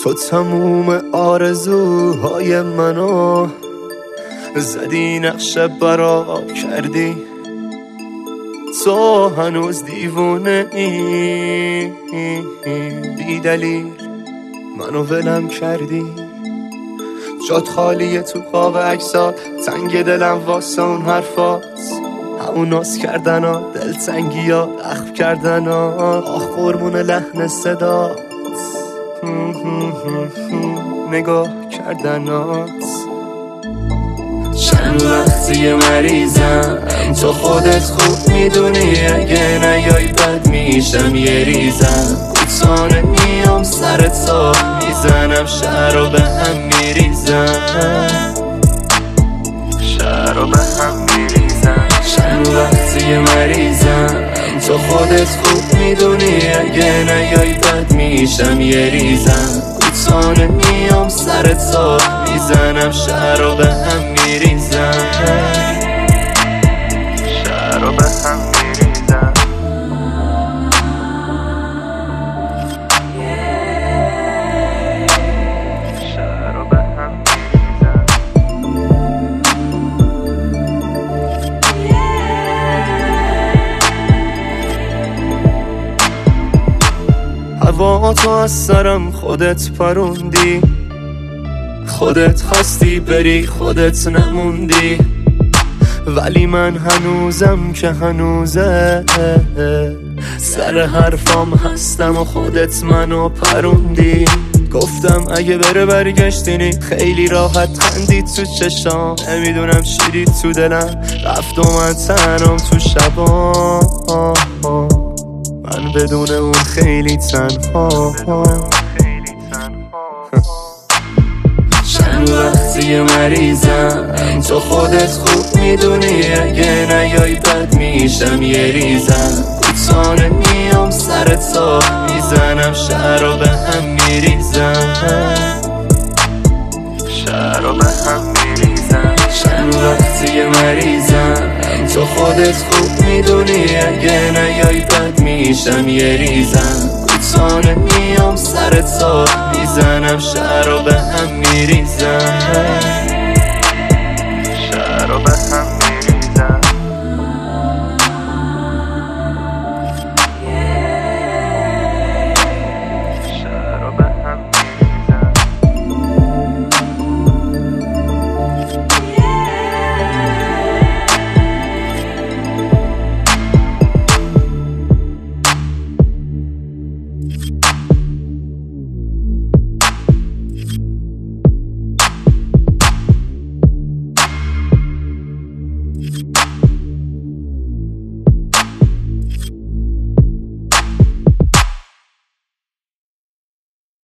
تو تموم آرزوهای منو زدی، نقشه برا کردی. تو هنوز دیوونه ای، بی دلیل منو ولم کردی. جات خالیه تو خواب عکسات، تنگ دلم واسه اون حرفات، همون ناز کردن ها، دلتنگی ها، اخم کردن ها، آخ قربون لحن صدات، نگاه کردنات. چند وقتی مریضم، تو خودت خوب میدونی، اگه نیای بد میشم یه ریزم. کوتانه میام سر تا میزنم، شهر رو به هم میریزم، شهر رو به هم میریزم. چند وقتی مریضم، تو خودت خوب میدونی، اگه نیای بد میشم یه ریزم. کوتانه میام سر تا میزنم، شهر رو به هم میریزم، شهر رو به هم میریزم. شهر رو به هم میریزم. هوا تو از سرم خودت پروندی، خودت خواستی بری خودت نموندی، ولی من هنوزم که هنوزه سر حرفام هستم و خودت منو پروندی. گفتم اگه بره برگشتینی، خیلی راحت خندید تو چشام، نمیدونم چی دید تو دلم، رفت و من تنم تو شبا، من بدون اون خیلی تنها. چند وقتی مریضم، تو خودت خوب میدونی، اگه نیای بد میشم یه ریزم. کوتانه میام سر تا میزنم، شهر رو به هم میریزم، شهر رو به هم میریزم. چند وقتی مریضم، تو خودت خوب میدونی، اگه نیای بد میشم یه ریزم. کوتانه میام سر تا میزنم، شهر رو به هم میریزم.